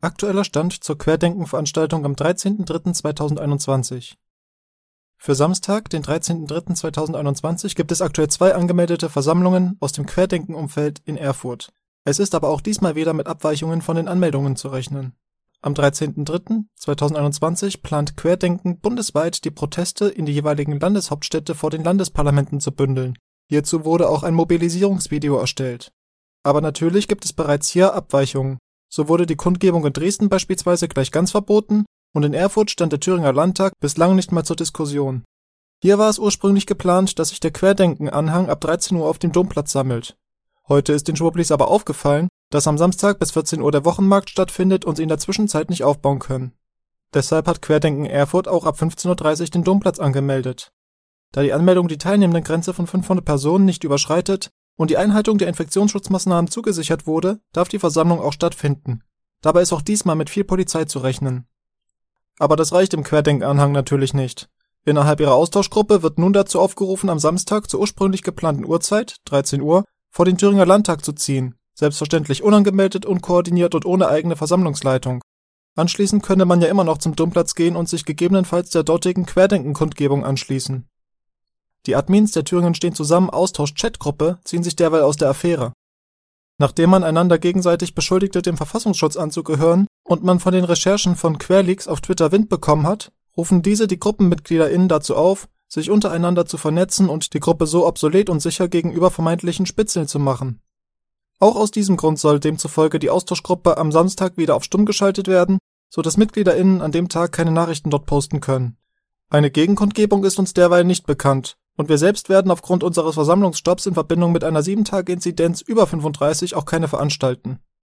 Aktueller Stand zur Querdenken-Veranstaltung am 13.03.2021. Für Samstag, den 13.03.2021, gibt es aktuell 2 angemeldete Versammlungen aus dem Querdenken-Umfeld in Erfurt. Es ist aber auch diesmal wieder mit Abweichungen von den Anmeldungen zu rechnen. Am 13.03.2021 plant Querdenken bundesweit die Proteste in die jeweiligen Landeshauptstädte vor den Landesparlamenten zu bündeln. Hierzu wurde auch ein Mobilisierungsvideo erstellt. Aber natürlich gibt es bereits hier Abweichungen. So wurde die Kundgebung in Dresden beispielsweise gleich ganz verboten und in Erfurt stand der Thüringer Landtag bislang nicht mal zur Diskussion. Hier war es ursprünglich geplant, dass sich der Querdenken-Anhang ab 13 Uhr auf dem Domplatz sammelt. Heute ist den Schwurblis aber aufgefallen, dass am Samstag bis 14 Uhr der Wochenmarkt stattfindet und sie in der Zwischenzeit nicht aufbauen können. Deshalb hat Querdenken Erfurt auch ab 15.30 Uhr den Domplatz angemeldet. Da die Anmeldung die Teilnehmendengrenze von 500 Personen nicht überschreitet und die Einhaltung der Infektionsschutzmaßnahmen zugesichert wurde, darf die Versammlung auch stattfinden. Dabei ist auch diesmal mit viel Polizei zu rechnen. Aber das reicht im Querdenken-Anhang natürlich nicht. Innerhalb ihrer Austauschgruppe wird nun dazu aufgerufen, am Samstag zur ursprünglich geplanten Uhrzeit, 13 Uhr, vor den Thüringer Landtag zu ziehen, selbstverständlich unangemeldet, unkoordiniert und ohne eigene Versammlungsleitung. Anschließend könne man ja immer noch zum Domplatz gehen und sich gegebenenfalls der dortigen Querdenken-Kundgebung anschließen. Die Admins der Thüringen stehen zusammen Austausch-Chat-Gruppe ziehen sich derweil aus der Affäre. Nachdem man einander gegenseitig beschuldigte, dem Verfassungsschutz anzugehören und man von den Recherchen von Querleaks auf Twitter Wind bekommen hat, rufen diese die GruppenmitgliederInnen dazu auf, sich untereinander zu vernetzen und die Gruppe so obsolet und sicher gegenüber vermeintlichen Spitzeln zu machen. Auch aus diesem Grund soll demzufolge die Austauschgruppe am Samstag wieder auf stumm geschaltet werden, so dass MitgliederInnen an dem Tag keine Nachrichten dort posten können. Eine Gegenkundgebung ist uns derweil nicht bekannt und wir selbst werden aufgrund unseres Versammlungsstopps in Verbindung mit einer 7-Tage-Inzidenz über 35 auch keine veranstalten.